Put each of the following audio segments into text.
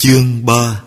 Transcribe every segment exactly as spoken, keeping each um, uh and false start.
Chương ba.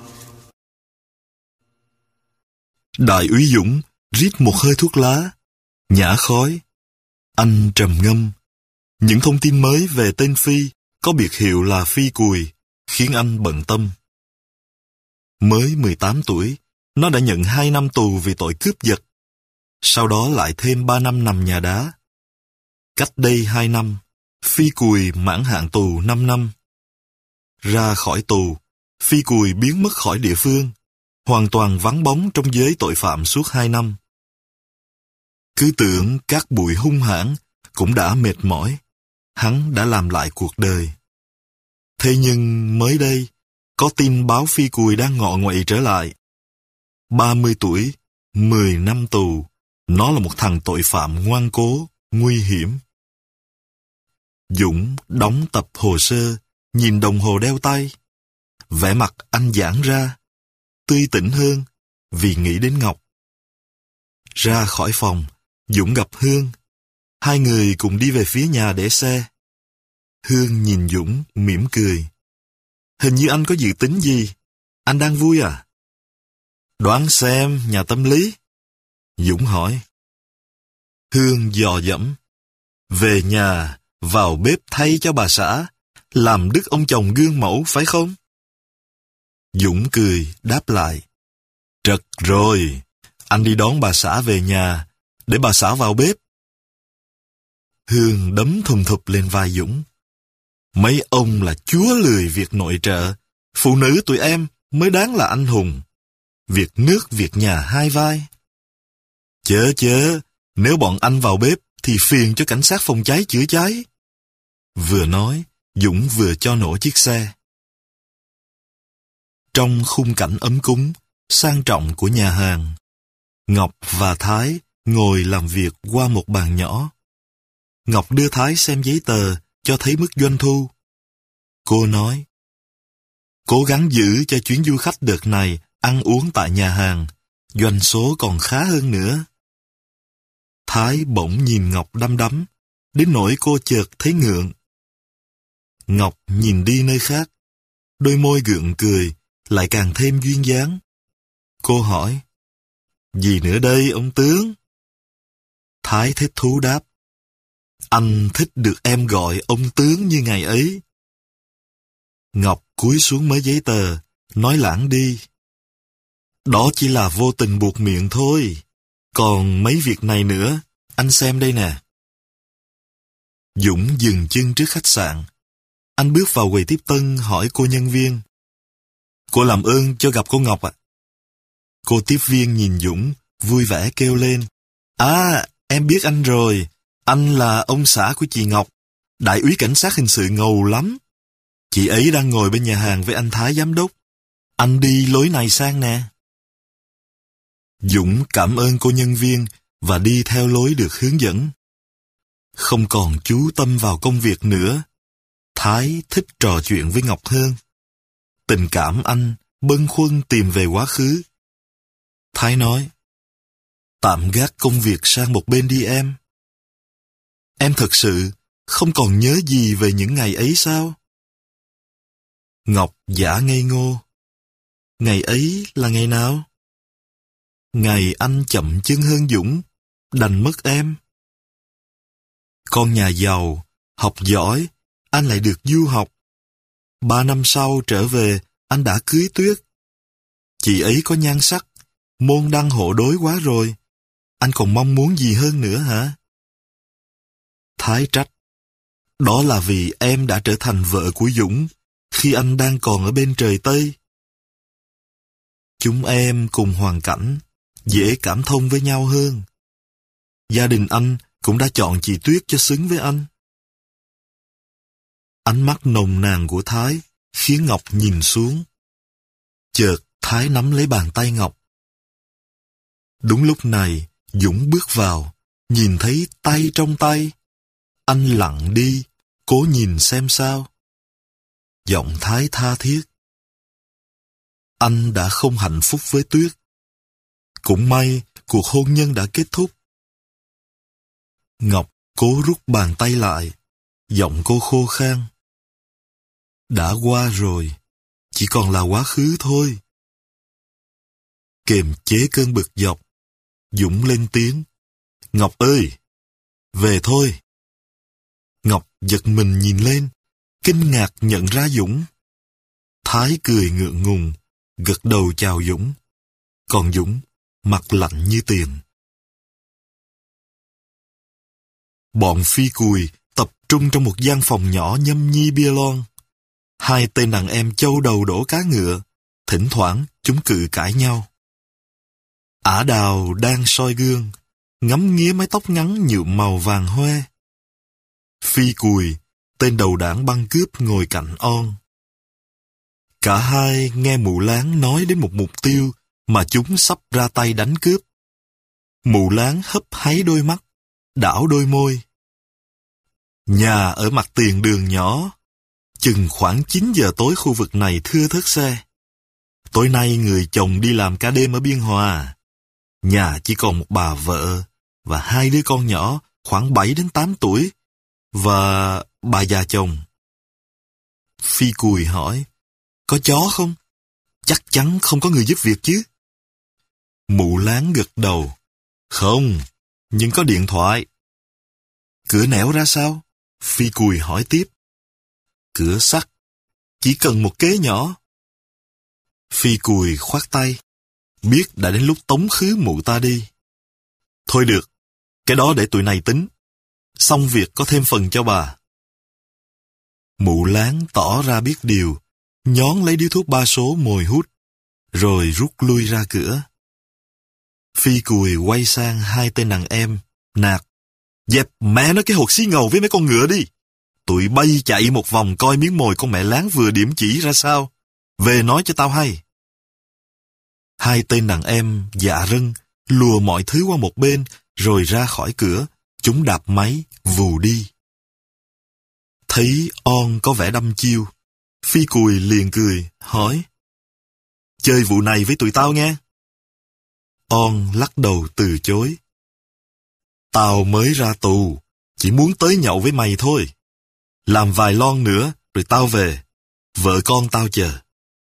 Đại úy Dũng rít một hơi thuốc lá, nhả khói. Anh trầm ngâm. Những thông tin mới về tên Phi có biệt hiệu là Phi Cùi khiến anh bận tâm. Mới mười tám tuổi, nó đã nhận hai năm tù vì tội cướp giật. Sau đó lại thêm ba năm nằm nhà đá. Cách đây hai năm, Phi Cùi mãn hạn tù năm năm. Ra khỏi tù, Phi Cùi biến mất khỏi địa phương, hoàn toàn vắng bóng trong giới tội phạm suốt hai năm. Cứ tưởng các bụi hung hãn cũng đã mệt mỏi, hắn đã làm lại cuộc đời. Thế nhưng mới đây, có tin báo Phi Cùi đang ngọ nguậy trở lại. ba mươi tuổi, mười năm tù, nó là một thằng tội phạm ngoan cố, nguy hiểm. Dũng đóng tập hồ sơ, nhìn đồng hồ đeo tay. Vẻ mặt anh giãn ra, tươi tỉnh hơn vì nghĩ đến Ngọc. Ra khỏi phòng, Dũng gặp Hương. Hai người cùng đi về phía nhà để xe. Hương nhìn Dũng mỉm cười. Hình như anh có dự tính gì? Anh đang vui à? Đoán xem, nhà tâm lý. Dũng hỏi. Hương dò dẫm. Về nhà, vào bếp thay cho bà xã, làm đức ông chồng gương mẫu phải không? Dũng cười, đáp lại. Trật rồi, anh đi đón bà xã về nhà, để bà xã vào bếp. Hương đấm thùng thụp lên vai Dũng. Mấy ông là chúa lười việc nội trợ, phụ nữ tụi em mới đáng là anh hùng. Việc nước việc nhà hai vai. Chớ chớ, nếu bọn anh vào bếp thì phiền cho cảnh sát phòng cháy chữa cháy. Vừa nói, Dũng vừa cho nổ chiếc xe. Trong khung cảnh ấm cúng, sang trọng của nhà hàng, Ngọc và Thái ngồi làm việc qua một bàn nhỏ. Ngọc đưa Thái xem giấy tờ cho thấy mức doanh thu. Cô nói, cố gắng giữ cho chuyến du khách đợt này ăn uống tại nhà hàng, doanh số còn khá hơn nữa. Thái bỗng nhìn Ngọc đăm đắm, đến nỗi cô chợt thấy ngượng. Ngọc nhìn đi nơi khác, đôi môi gượng cười, lại càng thêm duyên dáng. Cô hỏi, gì nữa đây ông tướng? Thái thích thú đáp, anh thích được em gọi ông tướng như ngày ấy. Ngọc cúi xuống mấy giấy tờ, nói lãng đi. Đó chỉ là vô tình buột miệng thôi. Còn mấy việc này nữa, anh xem đây nè. Dũng dừng chân trước khách sạn. Anh bước vào quầy tiếp tân hỏi cô nhân viên. Cô làm ơn cho gặp cô Ngọc ạ. À? Cô tiếp viên nhìn Dũng, vui vẻ kêu lên. À, em biết anh rồi. Anh là ông xã của chị Ngọc, đại úy cảnh sát hình sự ngầu lắm. Chị ấy đang ngồi bên nhà hàng với anh Thái giám đốc. Anh đi lối này sang nè. Dũng cảm ơn cô nhân viên và đi theo lối được hướng dẫn. Không còn chú tâm vào công việc nữa, Thái thích trò chuyện với Ngọc hơn. Tình cảm anh bâng khuâng tìm về quá khứ. Thái nói, tạm gác công việc sang một bên đi em. Em thật sự không còn nhớ gì về những ngày ấy sao? Ngọc giả ngây ngô. Ngày ấy là ngày nào? Ngày anh chậm chân hơn Dũng, đành mất em. Con nhà giàu, học giỏi, anh lại được du học. Ba năm sau trở về, anh đã cưới Tuyết. Chị ấy có nhan sắc, môn đăng hộ đối quá rồi. Anh còn mong muốn gì hơn nữa hả? Thái trách. Đó là vì em đã trở thành vợ của Dũng khi anh đang còn ở bên trời Tây. Chúng em cùng hoàn cảnh, dễ cảm thông với nhau hơn. Gia đình anh cũng đã chọn chị Tuyết cho xứng với anh. Ánh mắt nồng nàn của Thái khiến Ngọc nhìn xuống. Chợt Thái nắm lấy bàn tay Ngọc. Đúng lúc này, Dũng bước vào, nhìn thấy tay trong tay. Anh lặng đi, cố nhìn xem sao. Giọng Thái tha thiết. Anh đã không hạnh phúc với Tuyết. Cũng may cuộc hôn nhân đã kết thúc. Ngọc cố rút bàn tay lại, giọng cô khô khan. Đã qua rồi, chỉ còn là quá khứ thôi. Kiềm chế cơn bực dọc, Dũng lên tiếng. Ngọc ơi, về thôi. Ngọc giật mình nhìn lên, kinh ngạc nhận ra Dũng. Thái cười ngượng ngùng, gật đầu chào Dũng. Còn Dũng, mặt lạnh như tiền. Bọn phi cùi tập trung trong một gian phòng nhỏ nhâm nhi bia lon. Hai tên đàn em châu đầu đổ cá ngựa, thỉnh thoảng chúng cự cãi nhau. Ả Đào đang soi gương, ngắm nghía mái tóc ngắn nhuộm màu vàng hoe. Phi Cùi, tên đầu đảng băng cướp ngồi cạnh On. Cả hai nghe Mụ Láng nói đến một mục tiêu mà chúng sắp ra tay đánh cướp. Mụ Láng hấp háy đôi mắt, đảo đôi môi. Nhà ở mặt tiền đường nhỏ, chừng khoảng chín giờ tối khu vực này thưa thớt xe. Tối nay người chồng đi làm cả đêm ở Biên Hòa. Nhà chỉ còn một bà vợ và hai đứa con nhỏ khoảng bảy đến tám tuổi và bà già chồng. Phi Cùi hỏi, có chó không? Chắc chắn không có người giúp việc chứ. Mụ Láng gật đầu, không, nhưng có điện thoại. Cửa nẻo ra sao? Phi Cùi hỏi tiếp. Cửa sắt, chỉ cần một kế nhỏ. Phi Cùi khoát tay, biết đã đến lúc tống khứ mụ ta đi. Thôi được, cái đó để tụi này tính. Xong việc có thêm phần cho bà. Mụ Láng tỏ ra biết điều, nhón lấy điếu thuốc ba số mồi hút, rồi rút lui ra cửa. Phi Cùi quay sang hai tên đàn em, nạt. Dẹp mẹ nó cái hột xí ngầu với mấy con ngựa đi. Tụi bay chạy một vòng coi miếng mồi con mẹ Láng vừa điểm chỉ ra sao. Về nói cho tao hay. Hai tên đàn em dạ rân, lùa mọi thứ qua một bên, rồi ra khỏi cửa, chúng đạp máy, vù đi. Thấy On có vẻ đăm chiêu, Phi Cùi liền cười, hỏi. Chơi vụ này với tụi tao nghe. On lắc đầu từ chối. Tao mới ra tù, chỉ muốn tới nhậu với mày thôi. Làm vài lon nữa, rồi tao về. Vợ con tao chờ.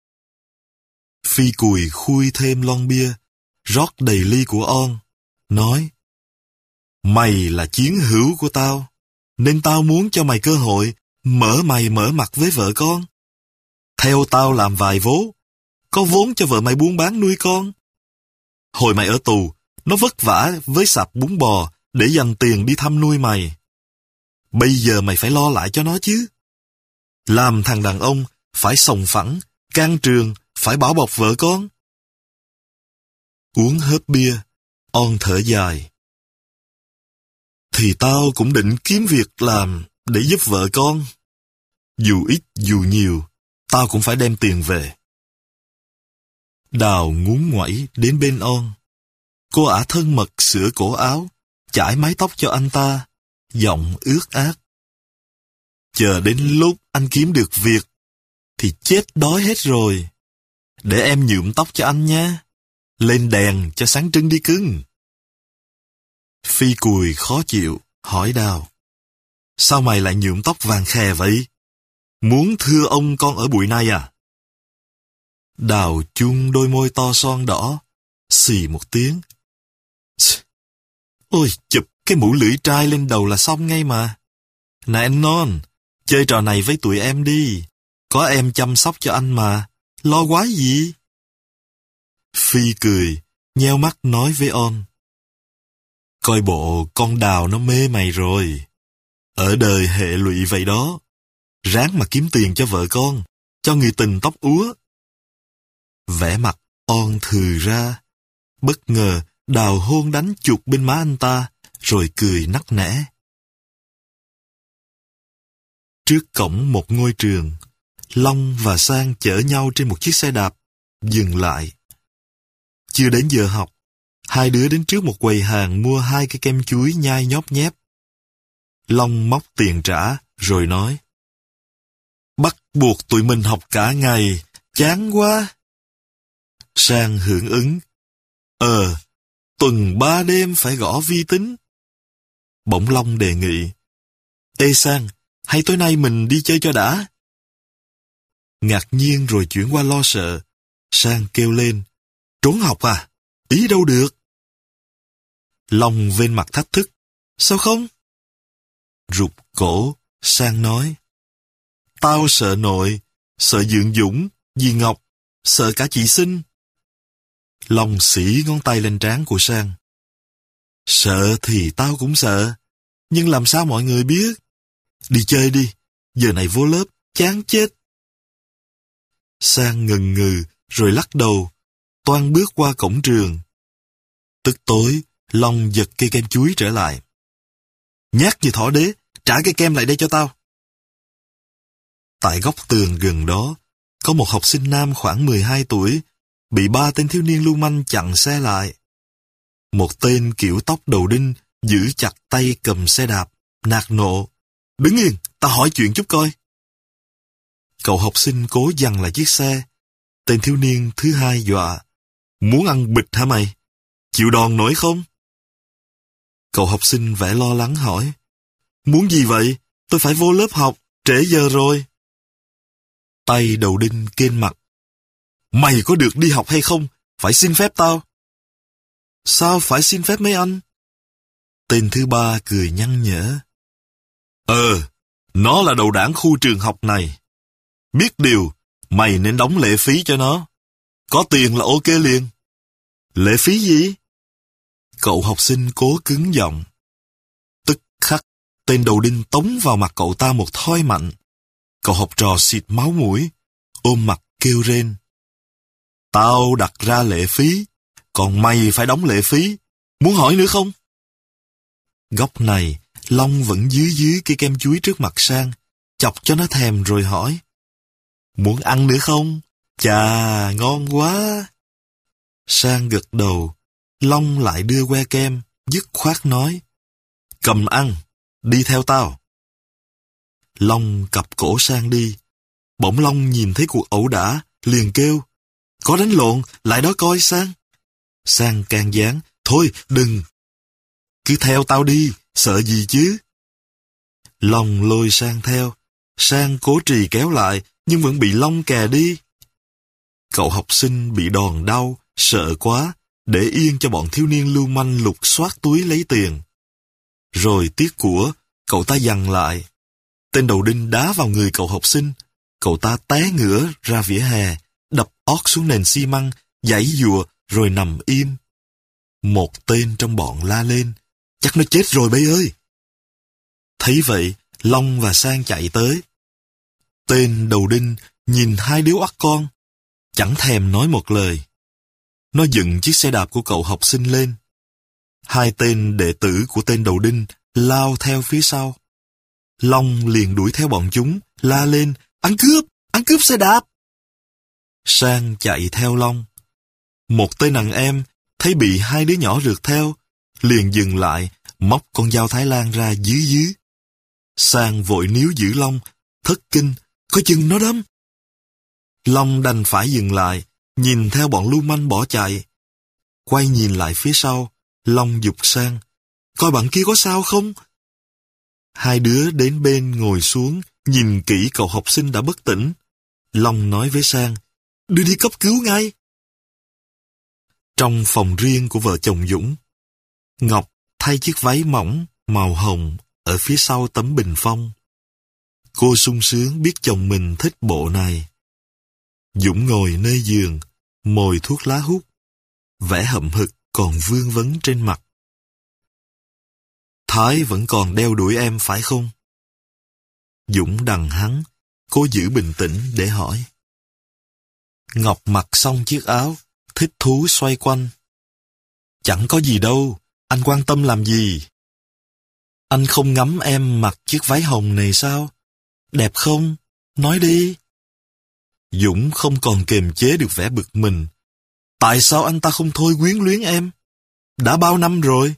Phi Cùi khui thêm lon bia, rót đầy ly của On, nói. Mày là chiến hữu của tao, nên tao muốn cho mày cơ hội mở mày mở mặt với vợ con. Theo tao làm vài vố, có vốn cho vợ mày buôn bán nuôi con. Hồi mày ở tù, nó vất vả với sạp bún bò để dành tiền đi thăm nuôi mày. Bây giờ mày phải lo lại cho nó chứ. Làm thằng đàn ông phải sòng phẳng, can trường, phải bảo bọc vợ con. Uống hớp bia, On thở dài. Thì tao cũng định kiếm việc làm để giúp vợ con. Dù ít dù nhiều, tao cũng phải đem tiền về. Đào ngún ngoẩy đến bên On. Cô ả thân mật sửa cổ áo, chải mái tóc cho anh ta, giọng ướt át. Chờ đến lúc anh kiếm được việc, thì chết đói hết rồi. Để em nhuộm tóc cho anh nha. Lên đèn cho sáng trưng đi cưng. Phi Cùi khó chịu, hỏi Đào. Sao mày lại nhuộm tóc vàng khè vậy? Muốn thưa ông con ở bụi này à? Đào chung đôi môi to son đỏ, xì một tiếng. Ôi, chụp cái mũ lưỡi trai lên đầu là xong ngay mà. Này anh Non, chơi trò này với tụi em đi. Có em chăm sóc cho anh mà, lo quá gì? Phi cười, nheo mắt nói với On. Coi bộ con Đào nó mê mày rồi. Ở đời hệ lụy vậy đó. Ráng mà kiếm tiền cho vợ con, cho người tình tóc úa. Vẻ mặt On thừ ra. Bất ngờ Đào hôn đánh chuột bên má anh ta, rồi cười nắc nẻ. Trước cổng một ngôi trường, Long và Sang chở nhau trên một chiếc xe đạp, dừng lại. Chưa đến giờ học, hai đứa đến trước một quầy hàng mua hai cái kem chuối nhai nhóp nhép. Long móc tiền trả, rồi nói. Bắt buộc tụi mình học cả ngày, chán quá. Sang hưởng ứng. Ờ, tuần ba đêm phải gõ vi tính. Bỗng Long đề nghị. Ê Sang, hay tối nay mình đi chơi cho đã? Ngạc nhiên rồi chuyển qua lo sợ. Sang kêu lên, trốn học à? Ý đâu được. Long vên mặt thách thức, sao không? Rụt cổ, Sang nói, tao sợ nội, sợ Dượng Dũng, dì Ngọc, sợ cả chị Sinh. Long xỉ ngón tay lên trán của Sang. Sợ thì tao cũng sợ, nhưng làm sao mọi người biết? Đi chơi đi, giờ này vô lớp, chán chết. Sang ngần ngừ, rồi lắc đầu, toan bước qua cổng trường. Tức tối, Long giật cây kem chuối trở lại. Nhát như thỏ đế, trả cây kem lại đây cho tao. Tại góc tường gần đó, có một học sinh nam khoảng mười hai tuổi, bị ba tên thiếu niên lưu manh chặn xe lại. Một tên kiểu tóc đầu đinh, giữ chặt tay cầm xe đạp, nạt nộ. Đứng yên, tao hỏi chuyện chút coi. Cậu học sinh cố giằng lại chiếc xe. Tên thiếu niên thứ hai dọa. Muốn ăn bịch hả mày? Chịu đòn nổi không? Cậu học sinh vẻ lo lắng hỏi. Muốn gì vậy? Tôi phải vô lớp học, trễ giờ rồi. Tay đầu đinh kênh mặt. Mày có được đi học hay không? Phải xin phép tao. Sao phải xin phép mấy anh? Tên thứ ba cười nhăn nhở. Ờ, nó là đầu đảng khu trường học này. Biết điều, mày nên đóng lệ phí cho nó. Có tiền là ok liền. Lệ phí gì? Cậu học sinh cố cứng giọng. Tức khắc, tên đầu đinh tống vào mặt cậu ta một thoi mạnh. Cậu học trò xịt máu mũi, ôm mặt kêu rên. Tao đặt ra lệ phí, còn mày phải đóng lệ phí. Muốn hỏi nữa không? Góc này, Long vẫn dưới dưới cây kem chuối trước mặt Sang, chọc cho nó thèm rồi hỏi. Muốn ăn nữa không? Chà, ngon quá. Sang gật đầu, Long lại đưa que kem, dứt khoát nói. Cầm ăn, đi theo tao. Long cặp cổ Sang đi. Bỗng Long nhìn thấy cuộc ẩu đả, liền kêu. Có đánh lộn, lại đó coi Sang. Sang can gián, thôi đừng. Cứ theo tao đi, sợ gì chứ? Long lôi Sang theo. Sang cố trì kéo lại, nhưng vẫn bị Long kè đi. Cậu học sinh bị đòn đau, sợ quá, để yên cho bọn thiếu niên lưu manh lục soát túi lấy tiền. Rồi tiếc của, cậu ta giằng lại. Tên đầu đinh đá vào người cậu học sinh. Cậu ta té ngửa ra vỉa hè, đập ót xuống nền xi măng, giãy giụa rồi nằm im. Một tên trong bọn la lên. Chắc nó chết rồi bây ơi. Thấy vậy, Long và Sang chạy tới. Tên đầu đinh nhìn hai đứa oắt con, chẳng thèm nói một lời. Nó dựng chiếc xe đạp của cậu học sinh lên. Hai tên đệ tử của tên đầu đinh lao theo phía sau. Long liền đuổi theo bọn chúng, la lên, ăn cướp, ăn cướp xe đạp. Sang chạy theo Long. Một tên đàn em thấy bị hai đứa nhỏ rượt theo, liền dừng lại, móc con dao Thái Lan ra dưới dưới. Sang vội níu giữ Long, thất kinh, có chừng nó đâm. Long đành phải dừng lại, nhìn theo bọn lưu manh bỏ chạy. Quay nhìn lại phía sau, Long giục Sang, coi bạn kia có sao không? Hai đứa đến bên ngồi xuống, nhìn kỹ cậu học sinh đã bất tỉnh. Long nói với Sang, đưa đi cấp cứu ngay. Trong phòng riêng của vợ chồng Dũng, Ngọc thay chiếc váy mỏng màu hồng ở phía sau tấm bình phong. Cô sung sướng biết chồng mình thích bộ này. Dũng ngồi nơi giường, mồi thuốc lá hút, vẻ hậm hực còn vương vấn trên mặt. Thái vẫn còn đeo đuổi em phải không? Dũng đằng hắn, cố giữ bình tĩnh để hỏi. Ngọc mặc xong chiếc áo, thích thú xoay quanh. Chẳng có gì đâu, anh quan tâm làm gì? Anh không ngắm em mặc chiếc váy hồng này sao? Đẹp không? Nói đi. Dũng không còn kiềm chế được vẻ bực mình. Tại sao anh ta không thôi quyến luyến em? Đã bao năm rồi.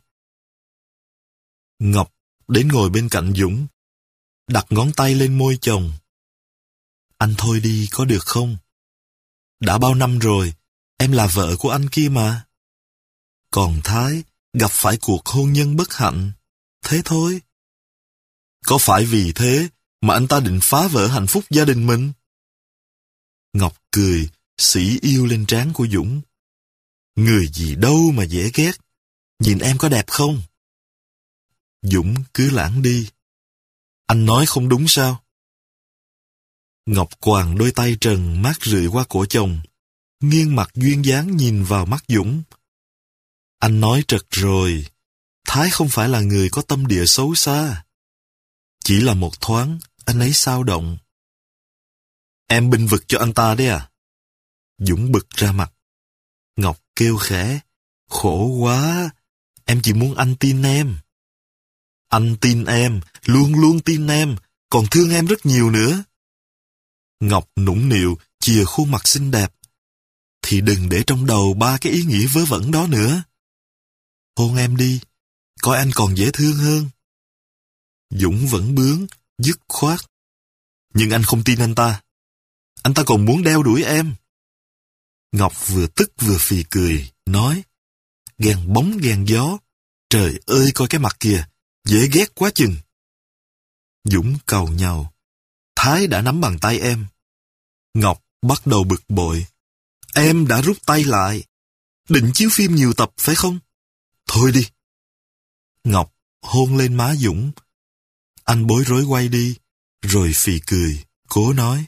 Ngọc đến ngồi bên cạnh Dũng, đặt ngón tay lên môi chồng. Anh thôi đi có được không? Đã bao năm rồi, em là vợ của anh kia mà. Còn Thái gặp phải cuộc hôn nhân bất hạnh, thế thôi. Có phải vì thế mà anh ta định phá vỡ hạnh phúc gia đình mình? Ngọc cười, sỉ yêu lên trán của Dũng. Người gì đâu mà dễ ghét. Nhìn em có đẹp không? Dũng cứ lãng đi. Anh nói không đúng sao? Ngọc quàng đôi tay trần mát rượi qua cổ chồng, nghiêng mặt duyên dáng nhìn vào mắt Dũng. Anh nói trật rồi, Thái không phải là người có tâm địa xấu xa. Chỉ là một thoáng, anh ấy xao động. Em bênh vực cho anh ta đấy à? Dũng bực ra mặt. Ngọc kêu khẽ, khổ quá, em chỉ muốn anh tin em. Anh tin em, luôn luôn tin em, còn thương em rất nhiều nữa. Ngọc nũng nịu, chìa khuôn mặt xinh đẹp. Thì đừng để trong đầu ba cái ý nghĩ vớ vẩn đó nữa. Hôn em đi, coi anh còn dễ thương hơn. Dũng vẫn bướng, dứt khoát. Nhưng anh không tin anh ta. Anh ta còn muốn đeo đuổi em. Ngọc vừa tức vừa phì cười, nói, ghen bóng ghen gió. Trời ơi, coi cái mặt kìa, dễ ghét quá chừng. Dũng cầu nhau. Thái đã nắm bàn tay em. Ngọc bắt đầu bực bội. Em đã rút tay lại. Định chiếu phim nhiều tập phải không? Thôi đi. Ngọc hôn lên má Dũng. Anh bối rối quay đi, rồi phì cười, cố nói.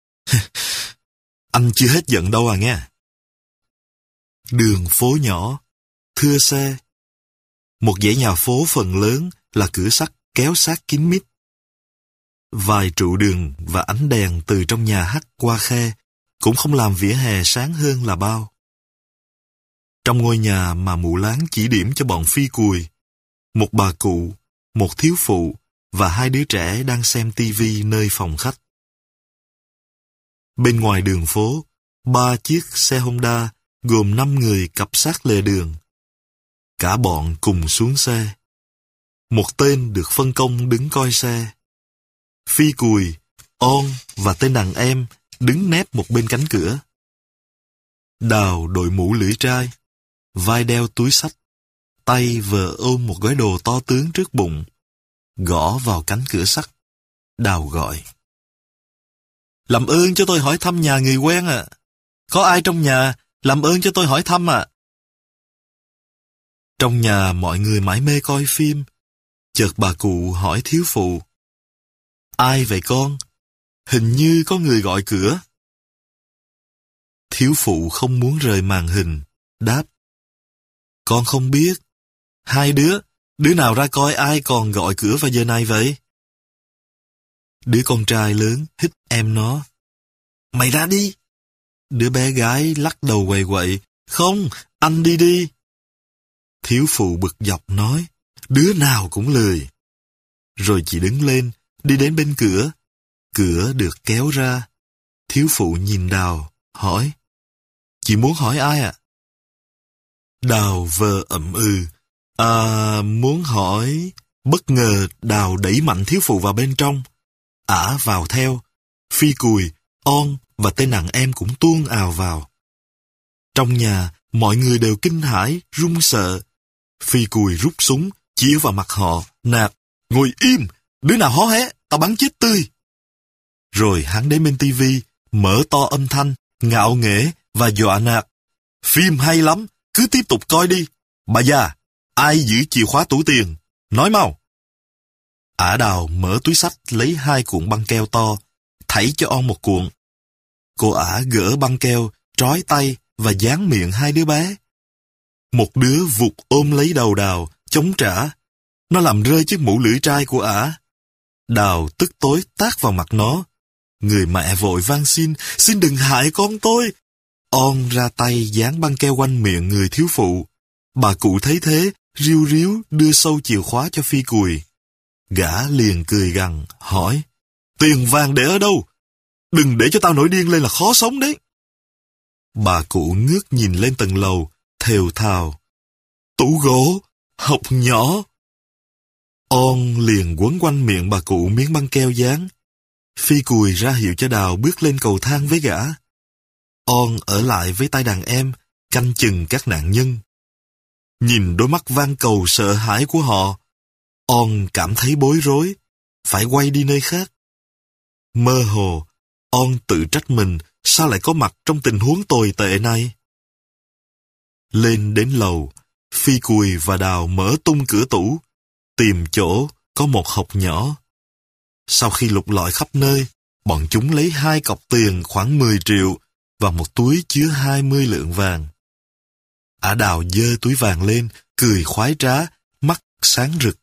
Anh chưa hết giận đâu à nghe. Đường phố nhỏ, thưa xe. Một dãy nhà phố phần lớn là cửa sắt kéo sát kín mít. Vài trụ đường và ánh đèn từ trong nhà hắt qua khe cũng không làm vỉa hè sáng hơn là bao. Trong ngôi nhà mà mụ Láng chỉ điểm cho bọn phi cùi, một bà cụ, một thiếu phụ và hai đứa trẻ đang xem tivi nơi phòng khách. Bên ngoài đường phố, ba chiếc xe Honda gồm năm người cặp sát lề đường. Cả bọn cùng xuống xe. Một tên được phân công đứng coi xe. Phi Cùi, On và tên đàn em đứng nép một bên cánh cửa. Đào đội mũ lưỡi trai, vai đeo túi xách, tay vờ ôm một gói đồ to tướng trước bụng, gõ vào cánh cửa sắt. Đào gọi. Làm ơn cho tôi hỏi thăm nhà người quen ạ. À. Có ai trong nhà, làm ơn cho tôi hỏi thăm ạ. À. Trong nhà mọi người mải mê coi phim. Chợt bà cụ hỏi thiếu phụ. Ai vậy con? Hình như có người gọi cửa. Thiếu phụ không muốn rời màn hình, đáp. Con không biết. Hai đứa, đứa nào ra coi ai còn gọi cửa vào giờ này vậy? Đứa con trai lớn hít em nó. Mày ra đi. Đứa bé gái lắc đầu quậy quậy. Không, anh đi đi. Thiếu phụ bực dọc nói. Đứa nào cũng lười. Rồi chị đứng lên, đi đến bên cửa. Cửa được kéo ra. Thiếu phụ nhìn Đào, hỏi. Chị muốn hỏi ai ạ? À? Đào vờ ậm ừ. À, muốn hỏi... Bất ngờ Đào đẩy mạnh thiếu phụ vào bên trong. Ả vào theo. Phi Cùi, On và tên đàn em cũng tuôn ào vào. Trong nhà, mọi người đều kinh hãi, run sợ. Phi Cùi rút súng, chĩa vào mặt họ, nạt. Ngồi im, đứa nào hó hé, tao bắn chết tươi. Rồi hắn đến bên tivi, mở to âm thanh, ngạo nghễ và dọa nạt. Phim hay lắm, cứ tiếp tục coi đi. Bà già, ai giữ chìa khóa tủ tiền? Nói mau. Ả Đào mở túi xách lấy hai cuộn băng keo to, thảy cho On một cuộn. Cô Ả gỡ băng keo, trói tay và dán miệng hai đứa bé. Một đứa vụt ôm lấy đầu Đào, chống trả. Nó làm rơi chiếc mũ lưỡi trai của Ả. Đào tức tối tát vào mặt nó. Người mẹ vội van xin, xin đừng hại con tôi. On ra tay dán băng keo quanh miệng người thiếu phụ. Bà cụ thấy thế, riu riu đưa sâu chìa khóa cho Phi Cùi. Gã liền cười gằn, hỏi. Tiền vàng để ở đâu? Đừng để cho tao nổi điên lên là khó sống đấy. Bà cụ ngước nhìn lên tầng lầu, thều thào. Tủ gỗ, học nhỏ. On liền quấn quanh miệng bà cụ miếng băng keo dán. Phi Cùi ra hiệu cho Đào bước lên cầu thang với gã. On ở lại với tay đàn em, canh chừng các nạn nhân. Nhìn đôi mắt van cầu sợ hãi của họ, On cảm thấy bối rối, phải quay đi nơi khác. Mơ hồ, On tự trách mình sao lại có mặt trong tình huống tồi tệ này? Lên đến lầu, Phi Cùi và Đào mở tung cửa tủ, tìm chỗ có một hộc nhỏ. Sau khi lục lọi khắp nơi, bọn chúng lấy hai cọc tiền khoảng mười triệu và một túi chứa hai mươi lượng vàng. Ả Đào giơ túi vàng lên, cười khoái trá, mắt sáng rực.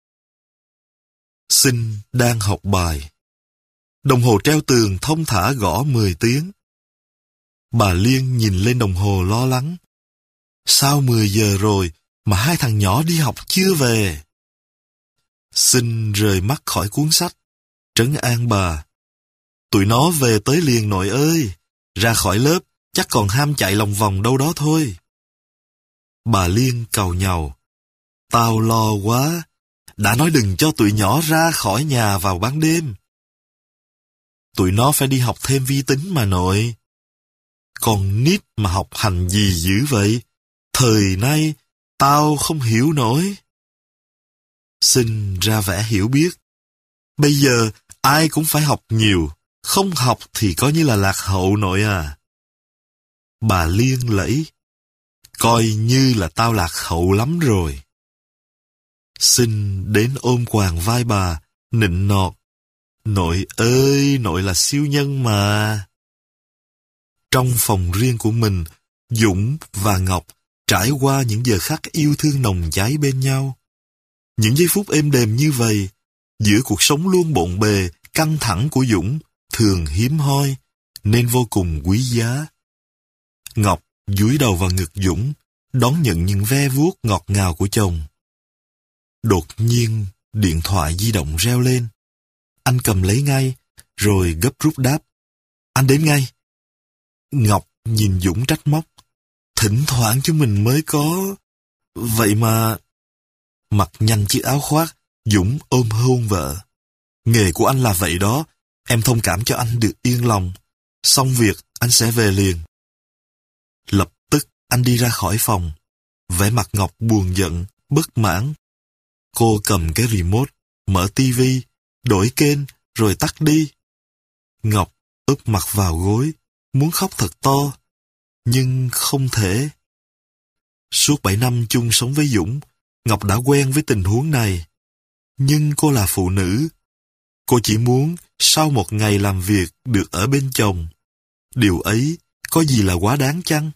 Sinh đang học bài. Đồng hồ treo tường thông thả gõ mười tiếng. Bà Liên nhìn lên đồng hồ lo lắng. Sao mười giờ rồi mà hai thằng nhỏ đi học chưa về? Sinh rời mắt khỏi cuốn sách, trấn an bà. Tụi nó về tới liền nội ơi, ra khỏi lớp chắc còn ham chạy lòng vòng đâu đó thôi. Bà Liên càu nhàu. Tao lo quá, đã nói đừng cho tụi nhỏ ra khỏi nhà vào ban đêm. Tụi nó phải đi học thêm vi tính mà nội. Còn nít mà học hành gì dữ vậy? Thời nay, tao không hiểu nổi. Sinh ra vẻ hiểu biết. Bây giờ, ai cũng phải học nhiều. Không học thì coi như là lạc hậu nội à. Bà Liên lẫy. Coi như là tao lạc hậu lắm rồi. Sinh đến ôm quàng vai bà, nịnh nọt. Nội ơi, nội là siêu nhân mà. Trong phòng riêng của mình, Dũng và Ngọc trải qua những giờ khắc yêu thương nồng cháy bên nhau. Những giây phút êm đềm như vậy, giữa cuộc sống luôn bộn bề, căng thẳng của Dũng, thường hiếm hoi, nên vô cùng quý giá. Ngọc dúi đầu vào ngực Dũng, đón nhận những ve vuốt ngọt ngào của chồng. Đột nhiên, điện thoại di động reo lên. Anh cầm lấy ngay, rồi gấp rút đáp. Anh đến ngay. Ngọc nhìn Dũng trách móc. Thỉnh thoảng chúng mình mới có... Vậy mà... Mặc nhanh chiếc áo khoác, Dũng ôm hôn vợ. Nghề của anh là vậy đó, em thông cảm cho anh được yên lòng. Xong việc, anh sẽ về liền. Lập tức, anh đi ra khỏi phòng. Vẻ mặt Ngọc buồn giận, bất mãn. Cô cầm cái remote, mở tivi, đổi kênh, rồi tắt đi. Ngọc úp mặt vào gối, muốn khóc thật to, nhưng không thể. Suốt bảy năm chung sống với Dũng, Ngọc đã quen với tình huống này. Nhưng cô là phụ nữ. Cô chỉ muốn sau một ngày làm việc được ở bên chồng. Điều ấy có gì là quá đáng chăng?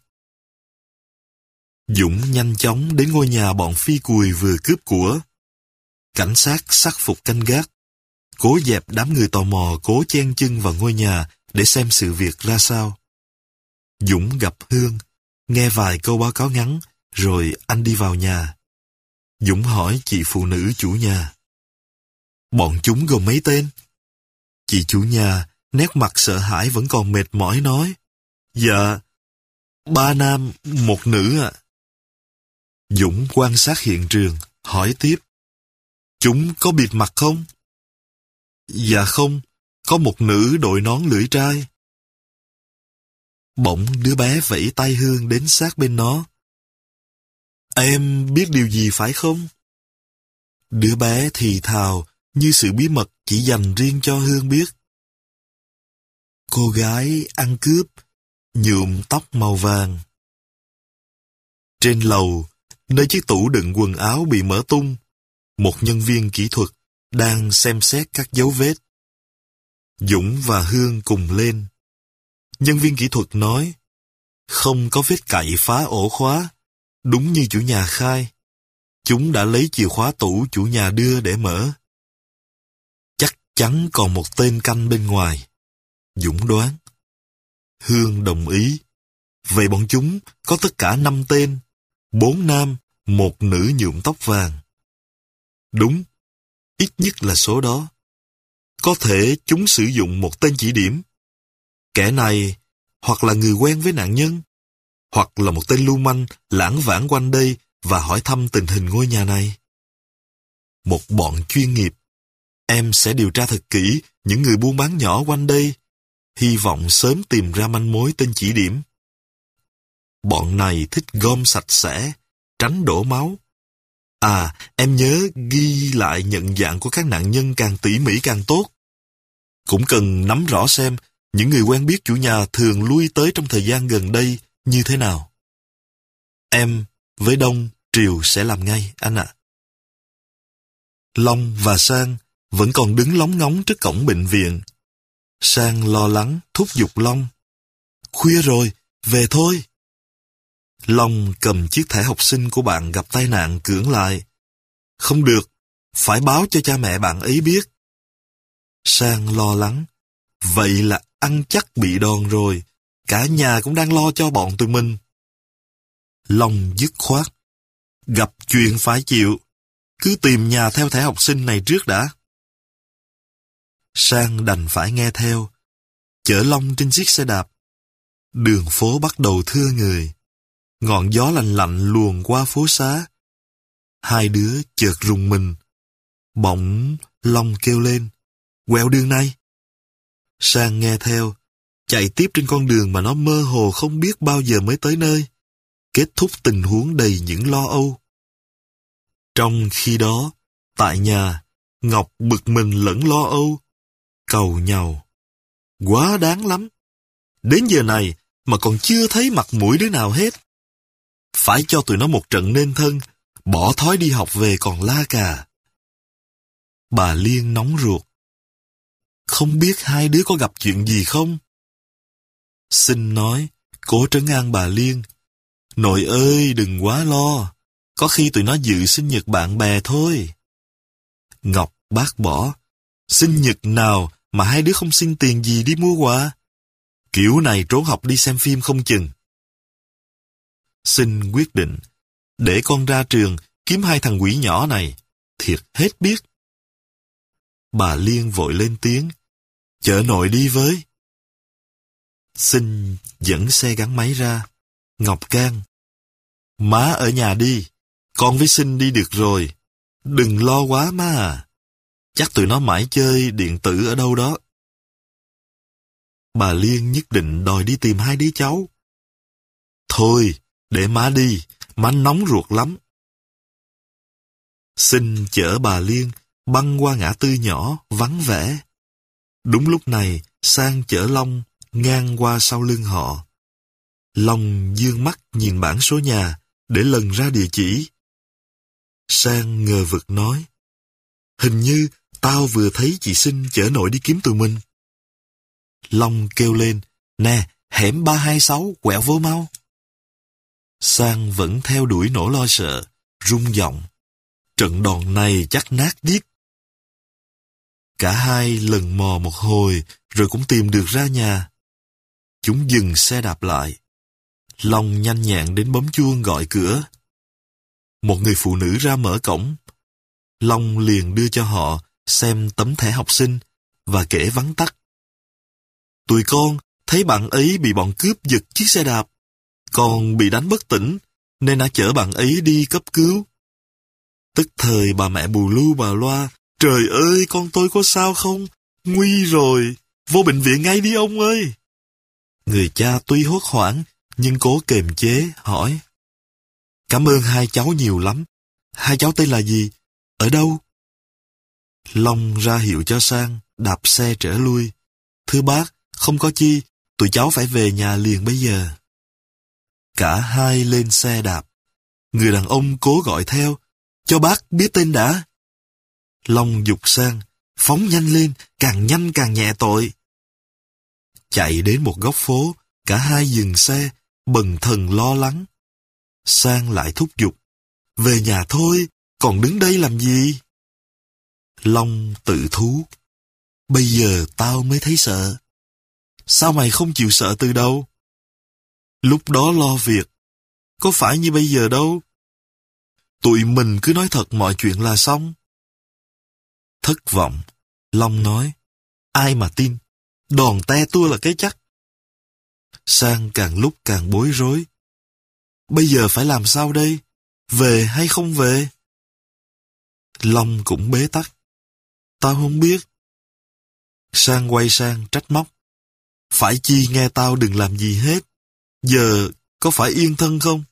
Dũng nhanh chóng đến ngôi nhà bọn Phi Cùi vừa cướp của. Cảnh sát sắc phục canh gác, cố dẹp đám người tò mò cố chen chân vào ngôi nhà để xem sự việc ra sao. Dũng gặp Hương, nghe vài câu báo cáo ngắn, rồi anh đi vào nhà. Dũng hỏi chị phụ nữ chủ nhà. Bọn chúng gồm mấy tên? Chị chủ nhà, nét mặt sợ hãi vẫn còn mệt mỏi nói. Dạ, ba nam, một nữ ạ. Dũng quan sát hiện trường, hỏi tiếp. Chúng có bịt mặt không? Dạ không, có một nữ đội nón lưỡi trai. Bỗng đứa bé vẫy tay Hương đến sát bên nó. Em biết điều gì phải không? Đứa bé thì thào như sự bí mật chỉ dành riêng cho Hương biết. Cô gái ăn cướp, nhuộm tóc màu vàng. Trên lầu, nơi chiếc tủ đựng quần áo bị mở tung, một nhân viên kỹ thuật đang xem xét các dấu vết. Dũng và Hương cùng lên. Nhân viên kỹ thuật nói, không có vết cậy phá ổ khóa, đúng như chủ nhà khai. Chúng đã lấy chìa khóa tủ chủ nhà đưa để mở. Chắc chắn còn một tên canh bên ngoài. Dũng đoán. Hương đồng ý. Vậy bọn chúng có tất cả năm tên, bốn nam, một nữ nhuộm tóc vàng. Đúng, ít nhất là số đó. Có thể chúng sử dụng một tên chỉ điểm. Kẻ này hoặc là người quen với nạn nhân, hoặc là một tên lưu manh lãng vãng quanh đây và hỏi thăm tình hình ngôi nhà này. Một bọn chuyên nghiệp. Em sẽ điều tra thật kỹ những người buôn bán nhỏ quanh đây, hy vọng sớm tìm ra manh mối tên chỉ điểm. Bọn này thích gom sạch sẽ, tránh đổ máu. À, em nhớ ghi lại nhận dạng của các nạn nhân càng tỉ mỉ càng tốt. Cũng cần nắm rõ xem những người quen biết chủ nhà thường lui tới trong thời gian gần đây như thế nào? Em với Đông, Triều sẽ làm ngay, anh ạ. Long và Sang vẫn còn đứng lóng ngóng trước cổng bệnh viện. Sang lo lắng thúc giục Long. Khuya rồi, về thôi. Long cầm chiếc thẻ học sinh của bạn gặp tai nạn cưỡng lại. Không được, phải báo cho cha mẹ bạn ấy biết. Sang lo lắng. Vậy là ăn chắc bị đòn rồi, cả nhà cũng đang lo cho bọn tụi mình. Long dứt khoát. Gặp chuyện phải chịu, cứ tìm nhà theo thẻ học sinh này trước đã. Sang đành phải nghe theo, chở Long trên chiếc xe đạp. Đường phố bắt đầu thưa người. Ngọn gió lạnh lạnh luồn qua phố xá. Hai đứa chợt rùng mình. Bỗng Long kêu lên. Quẹo đường này. Sang nghe theo, chạy tiếp trên con đường mà nó mơ hồ không biết bao giờ mới tới nơi. Kết thúc tình huống đầy những lo âu. Trong khi đó, tại nhà, Ngọc bực mình lẫn lo âu, cầu nhau. Quá đáng lắm. Đến giờ này mà còn chưa thấy mặt mũi đứa nào hết. Phải cho tụi nó một trận nên thân, bỏ thói đi học về còn la cà. Bà Liên nóng ruột. Không biết hai đứa có gặp chuyện gì không? Xin nói, cố trấn an bà Liên. Nội ơi, đừng quá lo. Có khi tụi nó dự sinh nhật bạn bè thôi. Ngọc bác bỏ. Sinh nhật nào mà hai đứa không xin tiền gì đi mua quà? Kiểu này trốn học đi xem phim không chừng. Xin quyết định, để con ra trường kiếm hai thằng quỷ nhỏ này, thiệt hết biết. Bà Liên vội lên tiếng, chở nội đi với. Xin dẫn xe gắn máy ra. Ngọc can, má ở nhà đi, con với Sinh đi được rồi. Đừng lo quá má à. Chắc tụi nó mãi chơi điện tử ở đâu đó. Bà Liên nhất định đòi đi tìm hai đứa cháu. Thôi, để má đi, má nóng ruột lắm. Sinh chở bà Liên băng qua ngã tư nhỏ, vắng vẻ. Đúng lúc này, Sang chở Long ngang qua sau lưng họ. Long dương mắt nhìn bảng số nhà để lần ra địa chỉ. Sang ngờ vực nói, hình như tao vừa thấy chị Sinh chở nội đi kiếm tụi mình. Long kêu lên, nè, hẻm ba hai sáu, quẹo vô mau. Sang vẫn theo đuổi nỗi lo sợ, rung giọng. Trận đòn này chắc nát điếc. Cả hai lần mò một hồi rồi cũng tìm được ra nhà. Chúng dừng xe đạp lại. Long nhanh nhẹn đến bấm chuông gọi cửa. Một người phụ nữ ra mở cổng. Long liền đưa cho họ xem tấm thẻ học sinh và kể vắn tắt. Tụi con thấy bạn ấy bị bọn cướp giật chiếc xe đạp. Còn bị đánh bất tỉnh nên đã chở bạn ấy đi cấp cứu. Tức thời bà mẹ bù lu bà loa. Trời ơi, con tôi có sao không? Nguy rồi, vô bệnh viện ngay đi ông ơi. Người cha tuy hốt hoảng, nhưng cố kềm chế, hỏi. Cảm ơn hai cháu nhiều lắm. Hai cháu tên là gì? Ở đâu? Long ra hiệu cho Sang, đạp xe trở lui. Thưa bác, không có chi, tụi cháu phải về nhà liền bây giờ. Cả hai lên xe đạp. Người đàn ông cố gọi theo. Cho bác biết tên đã. Long giục Sang, phóng nhanh lên, càng nhanh càng nhẹ tội. Chạy đến một góc phố, cả hai dừng xe, bần thần lo lắng. Sang lại thúc giục, về nhà thôi, còn đứng đây làm gì? Long tự thú, bây giờ tao mới thấy sợ. Sao mày không chịu sợ từ đâu? Lúc đó lo việc, có phải như bây giờ đâu. Tụi mình cứ nói thật mọi chuyện là xong. Thất vọng, Long nói, ai mà tin, đòn te tua là cái chắc. Sang càng lúc càng bối rối. Bây giờ phải làm sao đây? Về hay không về? Long cũng bế tắc. Tao không biết. Sang quay sang trách móc. Phải chi nghe tao đừng làm gì hết. Giờ có phải yên thân không?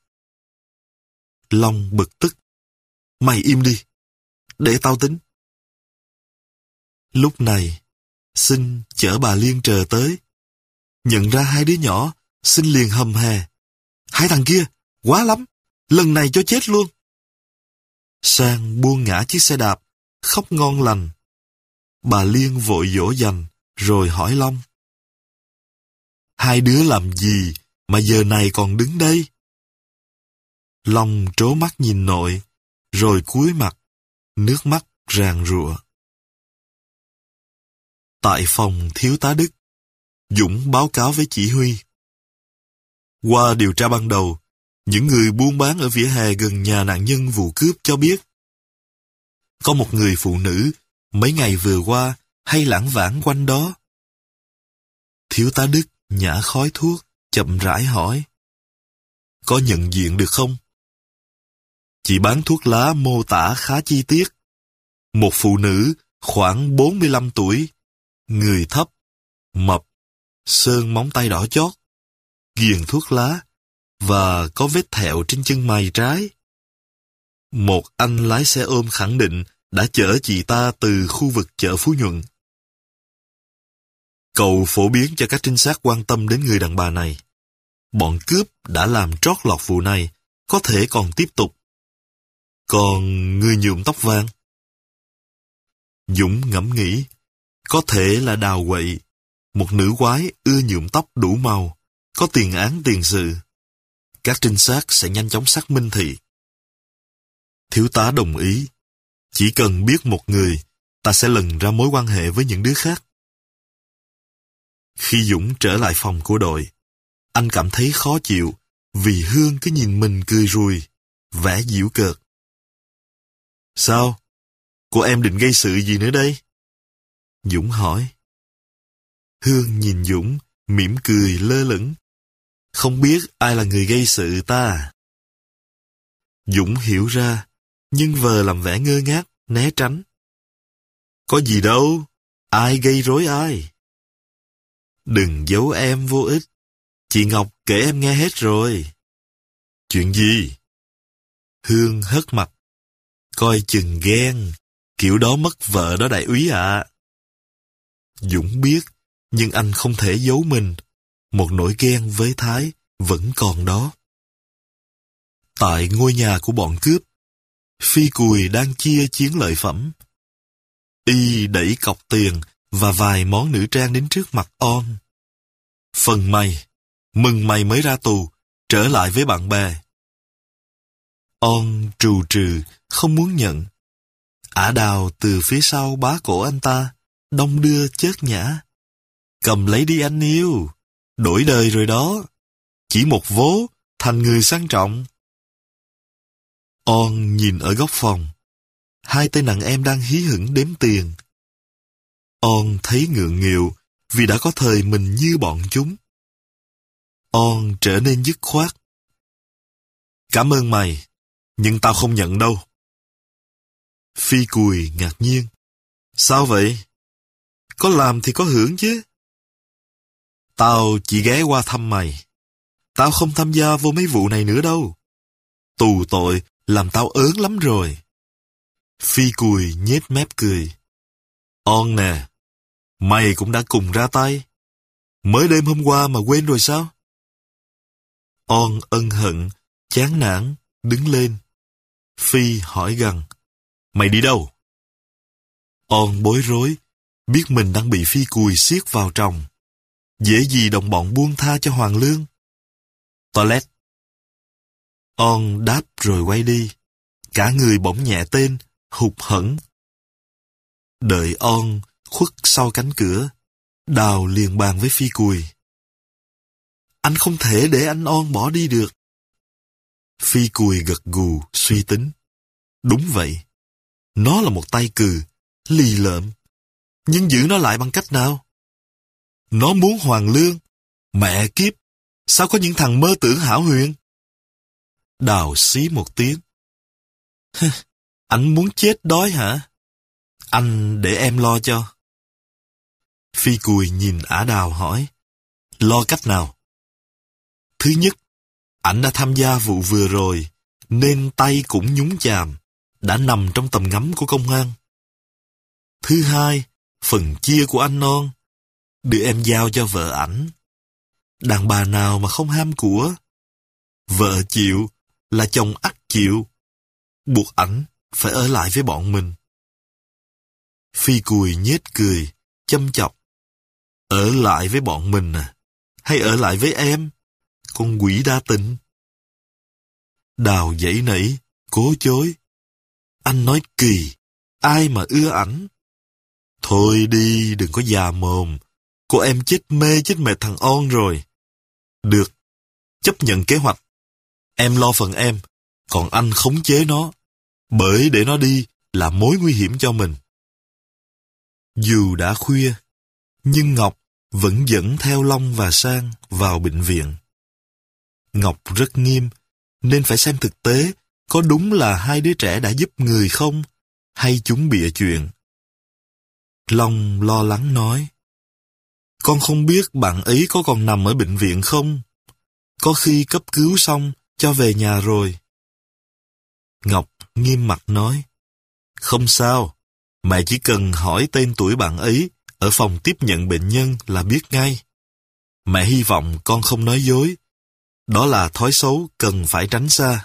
Long bực tức. Mày im đi. Để tao tính. Lúc này, Sinh chở bà Liên chờ tới. Nhận ra hai đứa nhỏ, Sinh liền hầm hè. Hai thằng kia, quá lắm, lần này cho chết luôn. Sang buông ngã chiếc xe đạp, khóc ngon lành. Bà Liên vội dỗ dành, rồi hỏi Long. Hai đứa làm gì mà giờ này còn đứng đây? Long trố mắt nhìn nội, rồi cúi mặt, nước mắt ràn rụa. Tại phòng thiếu tá Đức, Dũng báo cáo với chỉ huy. Qua điều tra ban đầu, những người buôn bán ở vỉa hè gần nhà nạn nhân vụ cướp cho biết có một người phụ nữ mấy ngày vừa qua hay lãng vãng quanh đó. Thiếu tá Đức nhả khói thuốc, chậm rãi hỏi. Có nhận diện được không? Chị bán thuốc lá mô tả khá chi tiết. Một phụ nữ khoảng bốn mươi lăm tuổi, người thấp, mập, sơn móng tay đỏ chót, ghiền thuốc lá và có vết thẹo trên chân mày trái. Một anh lái xe ôm khẳng định đã chở chị ta từ khu vực chợ Phú Nhuận. Cậu phổ biến cho các trinh sát quan tâm đến người đàn bà này. Bọn cướp đã làm trót lọt vụ này, có thể còn tiếp tục. Còn người nhuộm tóc vàng? Dũng ngẫm nghĩ, có thể là Đào Quậy, một nữ quái ưa nhuộm tóc đủ màu, có tiền án tiền sự. Các trinh sát sẽ nhanh chóng xác minh thị. Thiếu tá đồng ý. Chỉ cần biết một người, ta sẽ lần ra mối quan hệ với những đứa khác. Khi Dũng trở lại phòng của đội, anh cảm thấy khó chịu vì Hương cứ nhìn mình cười rùi, vẻ giễu cợt. Sao? Cô em định gây sự gì nữa đây? Dũng hỏi. Hương nhìn Dũng, mỉm cười lơ lửng. Không biết ai là người gây sự ta. Dũng hiểu ra, nhưng vờ làm vẻ ngơ ngác, né tránh. Có gì đâu, ai gây rối ai? Đừng giấu em vô ích. Chị Ngọc kể em nghe hết rồi. Chuyện gì? Hương hất mặt. Coi chừng ghen, kiểu đó mất vợ đó đại úy ạ. À. Dũng biết, nhưng anh không thể giấu mình. Một nỗi ghen với Thái vẫn còn đó. Tại ngôi nhà của bọn cướp, Phi Cùi đang chia chiến lợi phẩm. Y đẩy cọc tiền và vài món nữ trang đến trước mặt On. Phần mày, mừng mày mới ra tù, trở lại với bạn bè. On trù trừ, không muốn nhận. Ả Đào từ phía sau bá cổ anh ta, đong đưa chớt nhã. Cầm lấy đi anh yêu, đổi đời rồi đó. Chỉ một vố, thành người sang trọng. On nhìn ở góc phòng. Hai tên đàn em đang hí hửng đếm tiền. On thấy ngượng nghịu vì đã có thời mình như bọn chúng. On trở nên dứt khoát. Cảm ơn mày, nhưng tao không nhận đâu. Phi Cùi ngạc nhiên. Sao vậy? Có làm thì có hưởng chứ. Tao chỉ ghé qua thăm mày. Tao không tham gia vô mấy vụ này nữa đâu. Tù tội làm tao ớn lắm rồi. Phi Cùi nhếch mép cười. On nè, mày cũng đã cùng ra tay. Mới đêm hôm qua mà quên rồi sao? On ân hận, chán nản, đứng lên. Phi hỏi gằn. Mày đi đâu? On bối rối, biết mình đang bị Phi Cùi siết vào tròng. Dễ gì đồng bọn buông tha cho Hoàng Lương. Toilet. On đáp rồi quay đi. Cả người bỗng nhẹ tên, hụt hẫng. Đợi On khuất sau cánh cửa, Đào liền bàn với Phi Cùi. Anh không thể để anh On bỏ đi được. Phi Cùi gật gù, suy tính. Đúng vậy. Nó là một tay cừ, lì lợm. Nhưng giữ nó lại bằng cách nào? Nó muốn Hoàng Lương. Mẹ kiếp, sao có những thằng mơ tưởng hão huyền? Đào xí một tiếng. Anh muốn chết đói hả? Anh để em lo cho. Phi Cùi nhìn Ả Đào hỏi. Lo cách nào? Thứ nhất, ảnh đã tham gia vụ vừa rồi, nên tay cũng nhúng chàm, đã nằm trong tầm ngắm của công an. Thứ hai, phần chia của anh Non, đưa em giao cho vợ ảnh. Đàn bà nào mà không ham của? Vợ chịu là chồng ắt chịu. Buộc ảnh phải ở lại với bọn mình. Phi Cùi nhếch cười, châm chọc. Ở lại với bọn mình à? Hay ở lại với em? Con quỷ đa tình. Đào giãy nảy, cố chối. Anh nói kỳ, ai mà ưa ảnh? Thôi đi, đừng có già mồm. Cô em chết mê chết mệt thằng On rồi. Được, chấp nhận kế hoạch. Em lo phần em, còn anh khống chế nó. Bởi để nó đi là mối nguy hiểm cho mình. Dù đã khuya, nhưng Ngọc vẫn dẫn theo Long và Sang vào bệnh viện. Ngọc rất nghiêm, nên phải xem thực tế có đúng là hai đứa trẻ đã giúp người không, hay chúng bịa chuyện. Long lo lắng nói, con không biết bạn ấy có còn nằm ở bệnh viện không? Có khi cấp cứu xong, cho về nhà rồi. Ngọc nghiêm mặt nói, không sao, mẹ chỉ cần hỏi tên tuổi bạn ấy ở phòng tiếp nhận bệnh nhân là biết ngay. Mẹ hy vọng con không nói dối. Đó là thói xấu cần phải tránh xa.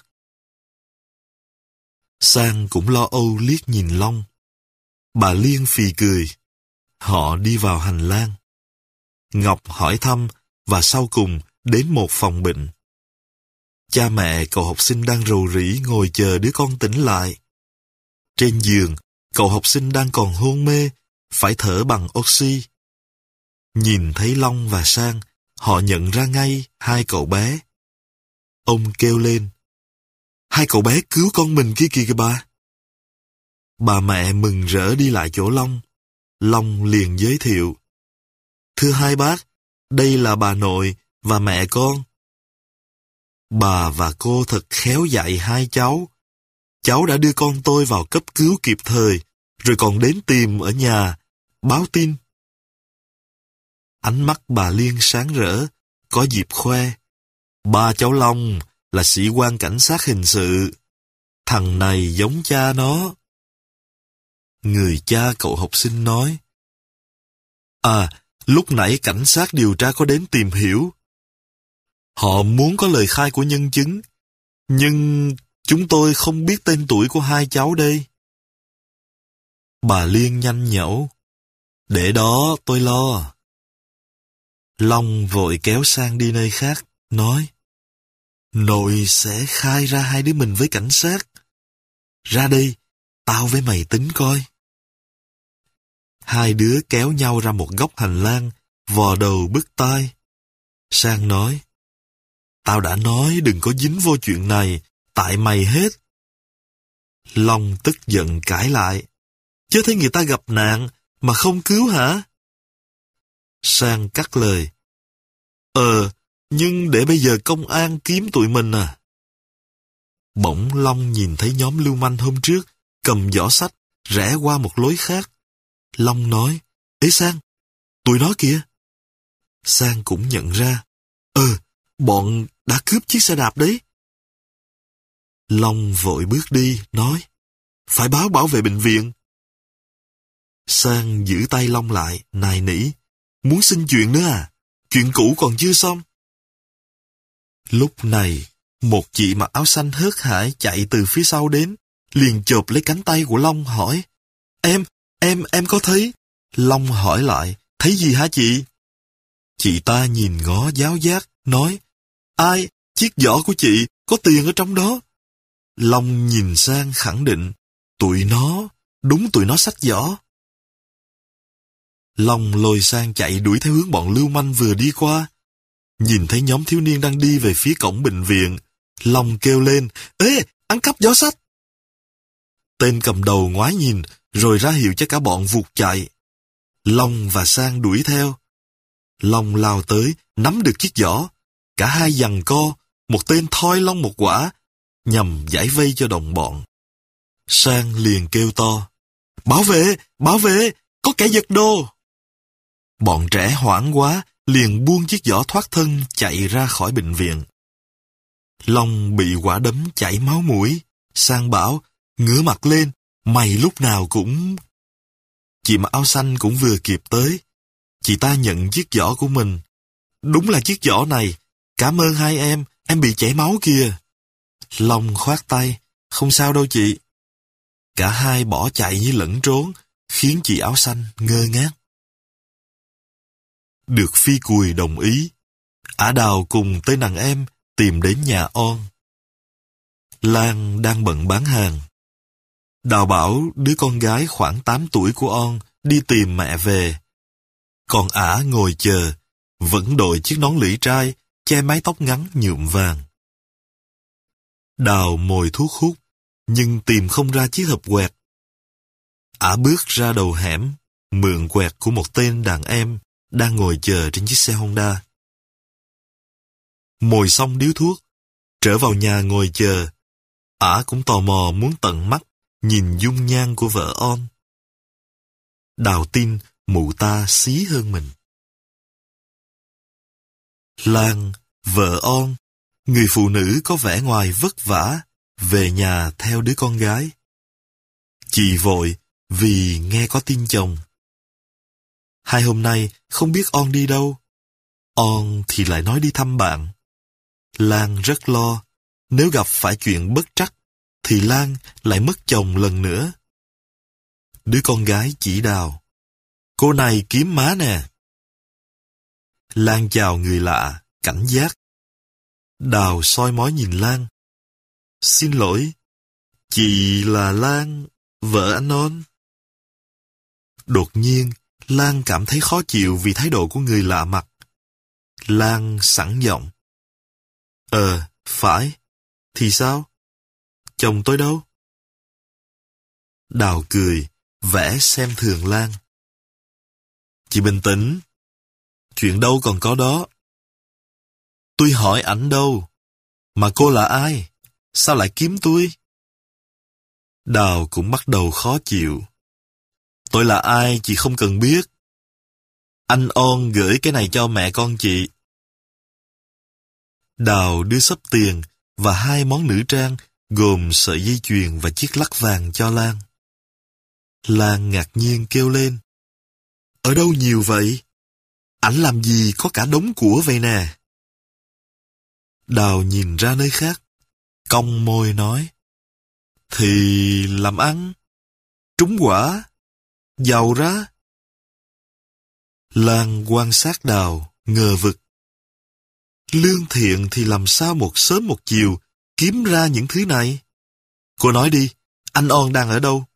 Sang cũng lo âu liếc nhìn Long. Bà Liên phì cười. Họ đi vào hành lang. Ngọc hỏi thăm và sau cùng đến một phòng bệnh. Cha mẹ cậu học sinh đang rầu rĩ ngồi chờ đứa con tỉnh lại. Trên giường, cậu học sinh đang còn hôn mê, phải thở bằng oxy. Nhìn thấy Long và Sang, họ nhận ra ngay hai cậu bé. Ông kêu lên, hai cậu bé cứu con mình kia kìa kìa bà. Bà mẹ mừng rỡ đi lại chỗ Long. Long liền giới thiệu, thưa hai bác, đây là bà nội và mẹ con. Bà và cô thật khéo dạy hai cháu. Cháu đã đưa con tôi vào cấp cứu kịp thời, rồi còn đến tìm ở nhà, báo tin. Ánh mắt bà Liên sáng rỡ, có dịp khoe. Ba cháu Long là sĩ quan cảnh sát hình sự. Thằng này giống cha nó. Người cha cậu học sinh nói, à, lúc nãy cảnh sát điều tra có đến tìm hiểu. Họ muốn có lời khai của nhân chứng, nhưng chúng tôi không biết tên tuổi của hai cháu đây. Bà Liên nhanh nhẩu, để đó tôi lo. Long vội kéo Sang đi nơi khác, nói, nội sẽ khai ra hai đứa mình với cảnh sát. Ra đây, tao với mày tính coi. Hai đứa kéo nhau ra một góc hành lang, vò đầu bứt tai. Sang nói, tao đã nói đừng có dính vô chuyện này, tại mày hết. Long tức giận cãi lại, chứ thấy người ta gặp nạn mà không cứu hả? Sang cắt lời, Ờ, nhưng để bây giờ công an kiếm tụi mình à. Bỗng Long nhìn thấy nhóm lưu manh hôm trước, cầm giỏ sách, rẽ qua một lối khác. Long nói, ê Sang, tụi nó kìa. Sang cũng nhận ra, ờ, bọn đã cướp chiếc xe đạp đấy. Long vội bước đi, nói, phải báo bảo vệ bệnh viện. Sang giữ tay Long lại, nài nỉ, muốn xin chuyện nữa à? Chuyện cũ còn chưa xong. Lúc này, một chị mặc áo xanh hớt hải chạy từ phía sau đến, liền chộp lấy cánh tay của Long hỏi, Em, em, em có thấy? Long hỏi lại, thấy gì hả chị? Chị ta nhìn ngó giáo giác, nói, ai, chiếc giỏ của chị, có tiền ở trong đó. Long nhìn Sang khẳng định, tụi nó, đúng tụi nó xách giỏ. Long lôi Sang chạy đuổi theo hướng bọn lưu manh vừa đi qua. Nhìn thấy nhóm thiếu niên đang đi về phía cổng bệnh viện, Long kêu lên, ê, ăn cắp giỏ sách. Tên cầm đầu ngoái nhìn, rồi ra hiệu cho cả bọn vụt chạy. Long và Sang đuổi theo. Long lao tới, nắm được chiếc giỏ. Cả hai giằng co, một tên thoi Long một quả, nhằm giải vây cho đồng bọn. Sang liền kêu to, bảo vệ, bảo vệ, có kẻ giật đồ. Bọn trẻ hoảng quá, liền buông chiếc giỏ thoát thân chạy ra khỏi bệnh viện. Long bị quả đấm chảy máu mũi. Sang bảo, ngửa mặt lên, mày lúc nào cũng... Chị mặc áo xanh cũng vừa kịp tới. Chị ta nhận chiếc giỏ của mình. đúng là chiếc giỏ này. Cảm ơn hai em, em bị chảy máu kìa. Long khoát tay, không sao đâu chị. Cả hai bỏ chạy như lẫn trốn, khiến chị áo xanh ngơ ngác. Được Phi Cùi đồng ý, Ả Đào cùng tới nàng em tìm đến nhà On. Lan đang bận bán hàng. Đào bảo đứa con gái khoảng tám tuổi của On đi tìm mẹ về. Còn Ả ngồi chờ, vẫn đội chiếc nón lưỡi trai, che mái tóc ngắn nhuộm vàng. Đào mồi thuốc hút, nhưng tìm không ra chiếc hộp quẹt. Ả bước ra đầu hẻm, mượn quẹt của một tên đàn em đang ngồi chờ trên chiếc xe Honda. Mồi xong điếu thuốc, trở vào nhà ngồi chờ. Ả cũng tò mò muốn tận mắt nhìn dung nhan của vợ On. Đào tin mụ ta xí hơn mình. Lan, vợ On, người phụ nữ có vẻ ngoài vất vả, về nhà theo đứa con gái. Chị vội vì nghe có tin chồng. Hai hôm nay không biết On đi đâu. On thì lại nói đi thăm bạn. Lan rất lo, nếu gặp phải chuyện bất trắc, thì Lan lại mất chồng lần nữa. Đứa con gái chỉ Đào, cô này kiếm má nè. Lan chào người lạ, cảnh giác. Đào soi mói nhìn Lan. Xin lỗi, chị là Lan, vợ anh On. Đột nhiên, Lan cảm thấy khó chịu vì thái độ của người lạ mặt. Lan sẵn giọng. Ờ, phải. Thì sao? Chồng tôi đâu? Đào cười, vẽ xem thường Lan. Chị bình tĩnh. Chuyện đâu còn có đó. Tôi hỏi ảnh đâu? Mà cô là ai? Sao lại kiếm tôi? Đào cũng bắt đầu khó chịu. Tôi là ai chị không cần biết. Anh On gửi cái này cho mẹ con chị. Đào đưa xấp tiền và hai món nữ trang gồm sợi dây chuyền và chiếc lắc vàng cho Lan. Lan ngạc nhiên kêu lên. Ở đâu nhiều vậy? Ảnh làm gì có cả đống của vậy nè? Đào nhìn ra nơi khác, cong môi nói. Thì làm ăn, trúng quả, giàu ra. Lan quan sát Đào, ngờ vực. Lương thiện thì làm sao một sớm một chiều kiếm ra những thứ này? Cô nói đi, anh On đang ở đâu?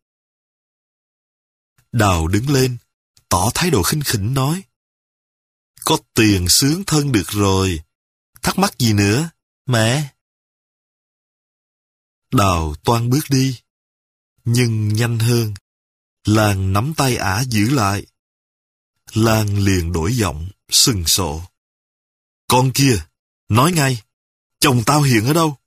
Đào đứng lên, tỏ thái độ khinh khỉnh nói. Có tiền sướng thân được rồi, thắc mắc gì nữa, mẹ? Đào toan bước đi, nhưng nhanh hơn. Lan nắm tay Ả giữ lại. Lan liền đổi giọng, sừng sộ. Con kia, nói ngay, chồng tao hiện ở đâu?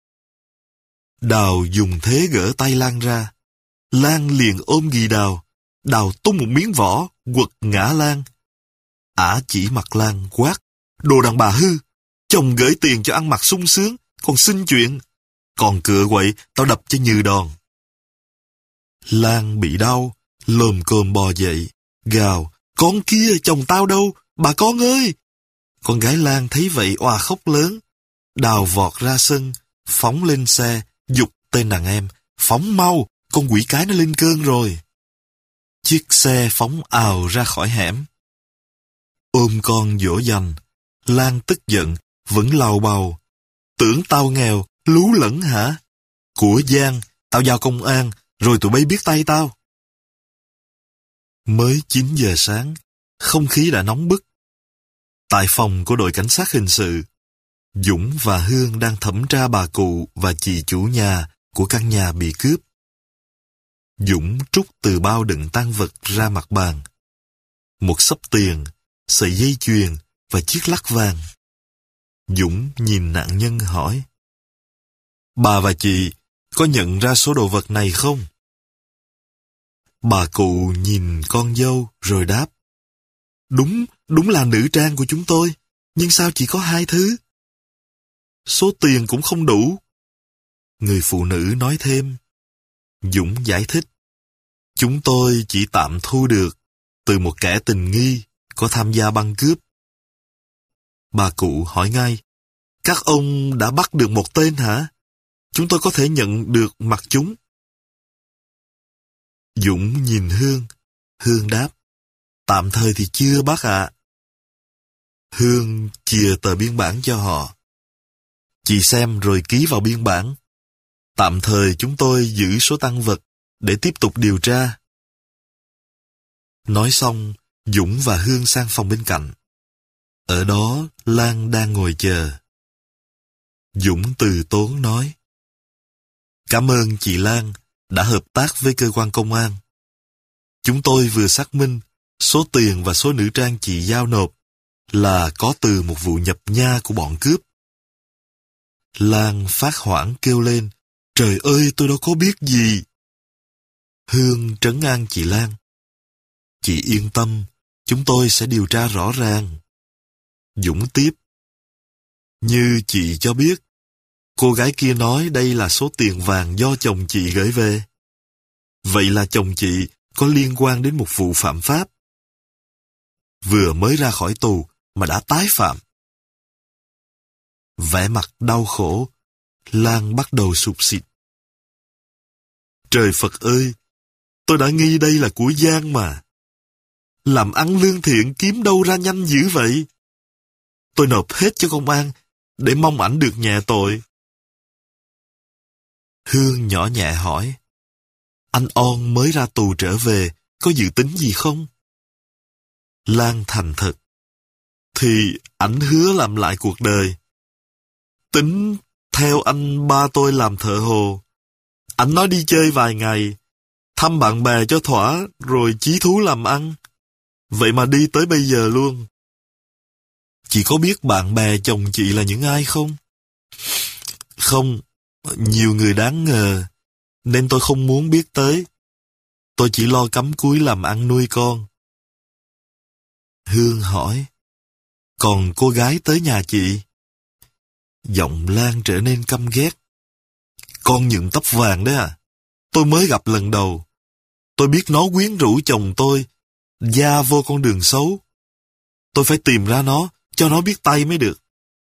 Đào dùng thế gỡ tay Lan ra. Lan liền ôm ghì Đào. Đào tung một miếng vỏ, quật ngã Lan. Ả chỉ mặt Lan quát. Đồ đàn bà hư, chồng gửi tiền cho ăn mặc sung sướng, còn xin chuyện. Còn cựa quậy, tao đập cho như đòn. Lan bị đau, lồm cồm bò dậy, gào. Con kia, chồng tao đâu, bà con ơi! Con gái Lan thấy vậy òa khóc lớn. Đào vọt ra sân, phóng lên xe, giục tên đàn em. Phóng mau, con quỷ cái nó lên cơn rồi. Chiếc xe phóng ào ra khỏi hẻm. Ôm con dỗ dành, Lan tức giận, vẫn lầu bầu. Tưởng tao nghèo, lú lẫn hả? Của Giang, tao giao công an, rồi tụi bay biết tay tao. Mới chín giờ sáng, không khí đã nóng bức. Tại phòng của đội cảnh sát hình sự, Dũng và Hương đang thẩm tra bà cụ và chị chủ nhà của căn nhà bị cướp. Dũng trút từ bao đựng tang vật ra mặt bàn. Một xấp tiền, sợi dây chuyền và chiếc lắc vàng. Dũng nhìn nạn nhân hỏi. Bà và chị có nhận ra số đồ vật này không? Bà cụ nhìn con dâu rồi đáp. Đúng, đúng là nữ trang của chúng tôi, nhưng sao chỉ có hai thứ? Số tiền cũng không đủ. Người phụ nữ nói thêm. Dũng giải thích. Chúng tôi chỉ tạm thu được từ một kẻ tình nghi có tham gia băng cướp. Bà cụ hỏi ngay, các ông đã bắt được một tên hả? Chúng tôi có thể nhận được mặt chúng. Dũng nhìn Hương. Hương đáp, tạm thời thì chưa bắt ạ. Hương chìa tờ biên bản cho họ. Chị xem rồi ký vào biên bản. Tạm thời chúng tôi giữ số tang vật để tiếp tục điều tra. Nói xong, Dũng và Hương sang phòng bên cạnh. Ở đó, Lan đang ngồi chờ. Dũng từ tốn nói, cảm ơn chị Lan đã hợp tác với cơ quan công an. Chúng tôi vừa xác minh số tiền và số nữ trang chị giao nộp là có từ một vụ nhập nha của bọn cướp. Lan phát hoảng kêu lên, trời ơi, tôi đâu có biết gì. Hương trấn an chị Lan. Chị yên tâm, chúng tôi sẽ điều tra rõ ràng. Dũng tiếp. Như chị cho biết, cô gái kia nói đây là số tiền vàng do chồng chị gửi về. Vậy là chồng chị có liên quan đến một vụ phạm pháp. Vừa mới ra khỏi tù mà đã tái phạm. Vẻ mặt đau khổ, Lan bắt đầu sụt sịt. Trời Phật ơi, tôi đã nghi đây là của Giang mà. Làm ăn lương thiện kiếm đâu ra nhanh dữ vậy? Tôi nộp hết cho công an để mong ảnh được nhẹ tội. Hương nhỏ nhẹ hỏi, anh On mới ra tù trở về, có dự tính gì không? Lan thành thật, thì ảnh hứa làm lại cuộc đời. Tính theo anh ba tôi làm thợ hồ. Ảnh nói đi chơi vài ngày, thăm bạn bè cho thỏa, rồi chí thú làm ăn. Vậy mà đi tới bây giờ luôn. Chị có biết bạn bè chồng chị là những ai không? Không, nhiều người đáng ngờ, nên tôi không muốn biết tới. Tôi chỉ lo cắm cúi làm ăn nuôi con. Hương hỏi, còn cô gái tới nhà chị? Giọng Lan trở nên căm ghét. Con nhựng tóc vàng đấy à? Tôi mới gặp lần đầu. Tôi biết nó quyến rũ chồng tôi, gia vô con đường xấu. Tôi phải tìm ra nó, cho nó biết tay mới được.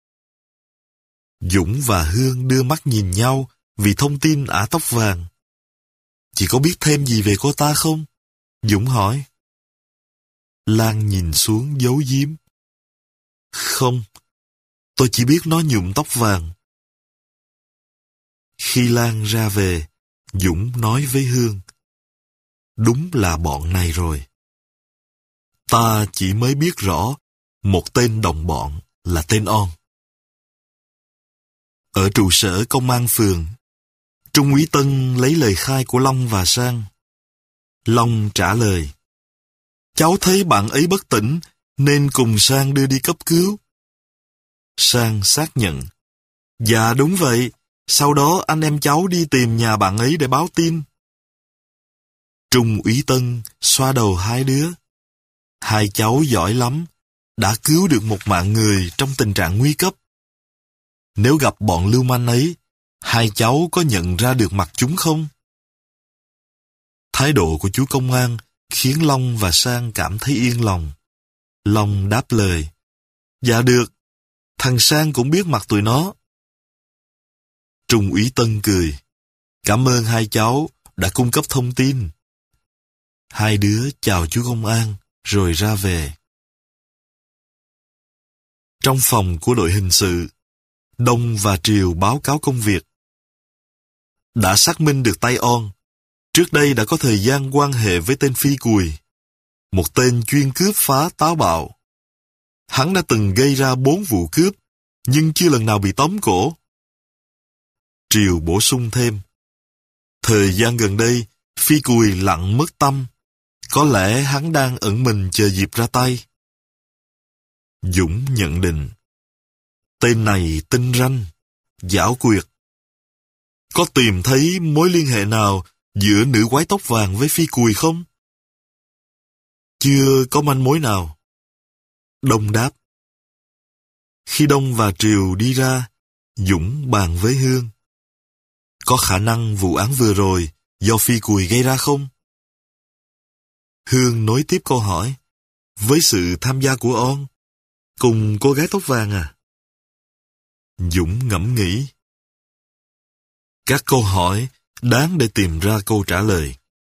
Dũng và Hương đưa mắt nhìn nhau vì thông tin ả tóc vàng. Chị có biết thêm gì về cô ta không? Dũng hỏi. Lan nhìn xuống giấu giếm. Không, tôi chỉ biết nó nhuộm tóc vàng. Khi Lan ra về, Dũng nói với Hương. Đúng là bọn này rồi. Ta chỉ mới biết rõ một tên đồng bọn là tên On. Ở trụ sở công an phường, Trung úy Tân lấy lời khai của Long và Sang. Long trả lời, cháu thấy bạn ấy bất tỉnh nên cùng Sang đưa đi cấp cứu. Sang xác nhận, dạ đúng vậy, sau đó anh em cháu đi tìm nhà bạn ấy để báo tin. Trung úy Tân xoa đầu hai đứa. Hai cháu giỏi lắm, đã cứu được một mạng người trong tình trạng nguy cấp. Nếu gặp bọn lưu manh ấy, hai cháu có nhận ra được mặt chúng không? Thái độ của chú công an khiến Long và Sang cảm thấy yên lòng. Long đáp lời, dạ được, thằng Sang cũng biết mặt tụi nó. Trung úy Tân cười, cảm ơn hai cháu đã cung cấp thông tin. Hai đứa chào chú công an rồi ra về. Trong phòng của đội hình sự, Đông và Triều báo cáo công việc. Đã xác minh được tay On. Trước đây đã có thời gian quan hệ với tên Phi Cùi, một tên chuyên cướp phá táo bạo. Hắn đã từng gây ra bốn vụ cướp, nhưng chưa lần nào bị tóm cổ. Triều bổ sung thêm. Thời gian gần đây, Phi Cùi lặng mất tâm. Có lẽ hắn đang ẩn mình chờ dịp ra tay. Dũng nhận định. Tên này tinh ranh, giảo quyệt. Có tìm thấy mối liên hệ nào giữa nữ quái tóc vàng với Phi Cùi không? Chưa có manh mối nào. Đông đáp. Khi Đông và Triều đi ra, Dũng bàn với Hương. Có khả năng vụ án vừa rồi do Phi Cùi gây ra không? Hương nối tiếp câu hỏi. Với sự tham gia của On, Cùng cô gái tóc vàng à? Dũng ngẫm nghĩ. Các câu hỏi đáng để tìm ra câu trả lời.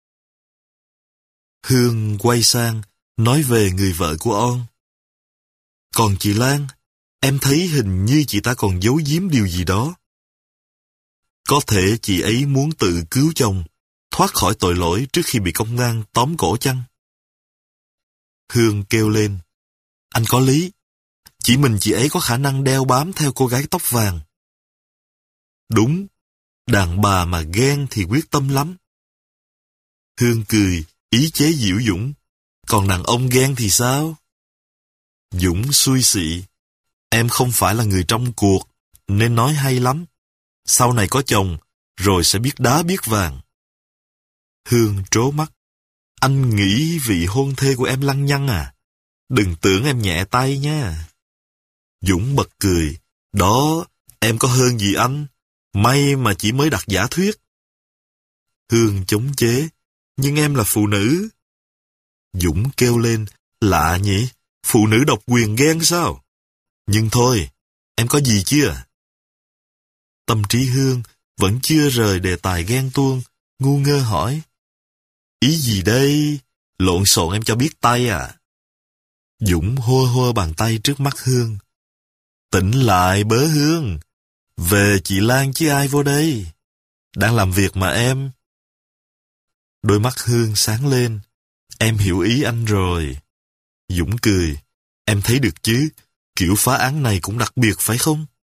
Hương quay sang, nói về người vợ của On. Còn chị Lan, em thấy hình như chị ta còn giấu giếm điều gì đó. Có thể chị ấy muốn tự cứu chồng, thoát khỏi tội lỗi trước khi bị công an tóm cổ chăng? Hương kêu lên. Anh có lý. Chỉ mình chị ấy có khả năng đeo bám theo cô gái tóc vàng. Đúng, đàn bà mà ghen thì quyết tâm lắm. Hương cười, ý chế giễu Dũng. Còn đàn ông ghen thì sao? Dũng xui xị. Em không phải là người trong cuộc, nên nói hay lắm. Sau này có chồng, rồi sẽ biết đá biết vàng. Hương trố mắt. Anh nghĩ vị hôn thê của em lăng nhăng à? Đừng tưởng em nhẹ tay nha. Dũng bật cười. Đó, em có hơn gì anh. May mà chỉ mới đặt giả thuyết. Hương chống chế. Nhưng em là phụ nữ. Dũng kêu lên. Lạ nhỉ? Phụ nữ độc quyền ghen sao? Nhưng thôi, em có gì chưa? Tâm trí Hương vẫn chưa rời đề tài ghen tuông, ngu ngơ hỏi. Ý gì đây? Lộn xộn em cho biết tay à? Dũng hô hô bàn tay trước mắt Hương. Tỉnh lại bớ Hương. Về chị Lan chứ ai vô đây? Đang làm việc mà em. Đôi mắt Hương sáng lên. Em hiểu ý anh rồi. Dũng cười. Em thấy được chứ, kiểu phá án này cũng đặc biệt phải không?